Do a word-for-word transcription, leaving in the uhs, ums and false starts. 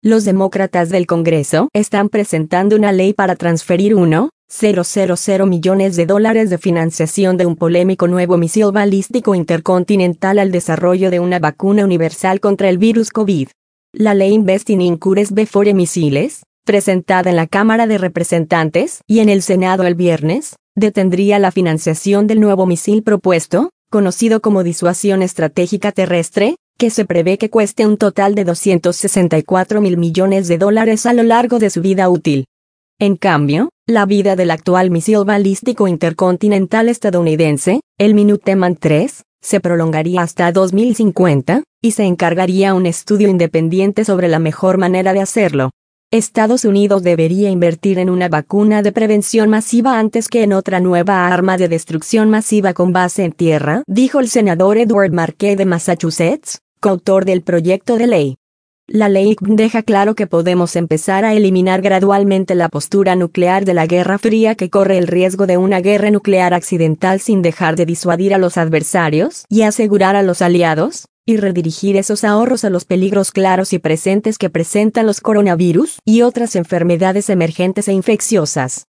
Los demócratas del Congreso están presentando una ley para transferir uno punto cero cero cero millones de dólares de financiación de un polémico nuevo misil balístico intercontinental al desarrollo de una vacuna universal contra el virus COVID. La ley Investing in Cures Before Missiles, presentada en la Cámara de Representantes y en el Senado el viernes, detendría la financiación del nuevo misil propuesto, conocido como disuasión estratégica terrestre, que se prevé que cueste un total de doscientos sesenta y cuatro mil millones de dólares a lo largo de su vida útil. En cambio, la vida del actual misil balístico intercontinental estadounidense, el Minuteman tres, se prolongaría hasta dos mil cincuenta, y se encargaría un estudio independiente sobre la mejor manera de hacerlo. Estados Unidos debería invertir en una vacuna de prevención masiva antes que en otra nueva arma de destrucción masiva con base en tierra, dijo el senador Edward Markey de Massachusetts, coautor del proyecto de ley. La ley deja claro que podemos empezar a eliminar gradualmente la postura nuclear de la Guerra Fría que corre el riesgo de una guerra nuclear accidental sin dejar de disuadir a los adversarios y asegurar a los aliados, y redirigir esos ahorros a los peligros claros y presentes que presentan los coronavirus y otras enfermedades emergentes e infecciosas.